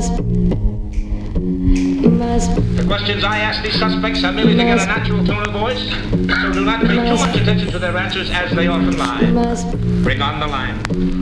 The questions I ask these suspects are merely to get a natural tone of voice, so do not pay too much attention to their answers as they often lie. Bring on the line.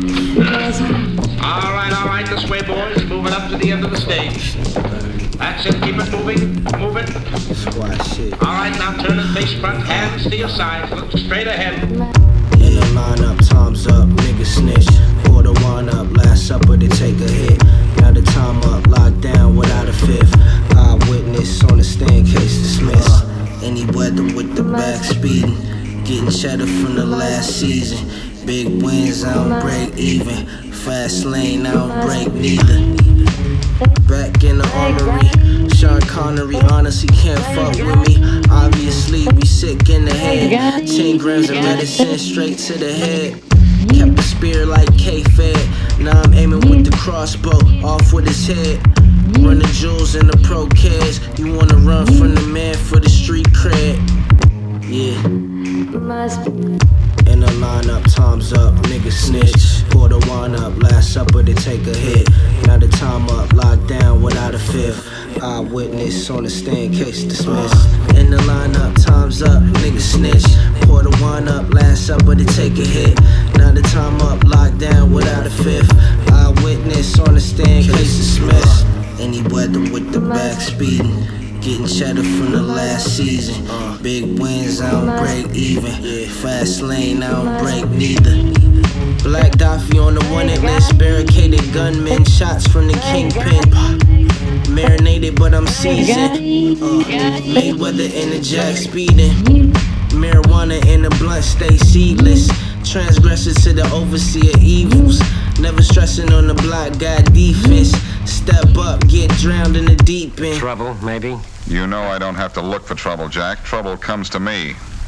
All right, this way, boys. Moving up to the end of the stage. That's it, keep it moving, move it. All right, now turn and face front, hands to your sides, look straight ahead. In the lineup, time's up, nigga snitch. Pour the wine up, last supper to take a hit. Now the time up, locked down without a fifth. Eyewitness on the stand, case dismissed. Any weather with the back speeding. Getting cheddar from the last season. Big wins, I don't break even. Fast lane, I don't break neither. Back in the armory, Sean Connery honestly can't fuck with me. Obviously, we sick in the head. 10 grams of medicine straight to the head. Kept the spear like K-Fed. Now I'm aiming with the crossbow, off with his head. Run the jewels in the pro kids. You wanna run from the man for the street cred. Yeah. In the lineup, time's up, nigga snitch. Pour the wine up, last supper to take a hit. Now the time up, locked down without a fifth. Eyewitness on the stand, case dismissed. In the lineup, time's up, nigga snitch. Pour the wine up, last supper to take a hit. Now the time up, locked down without a fifth. Eyewitness on the stand, case dismissed. Any weather with the back speeding. Getting cheddar from the last season. Big wins, I don't break even. Fast lane, I don't break neither. Black Daffy on the wanted list. Barricaded gunmen, shots from the kingpin. Marinated, but I'm seasoned. Mayweather in the jack speeding. Marijuana in the blunt, stay seedless. Transgressors to the overseer evils. Never stressing on the block, got defense. Step up, get drowned in the deep end. Trouble, maybe? You know I don't have to look for trouble, Jack. Trouble comes to me.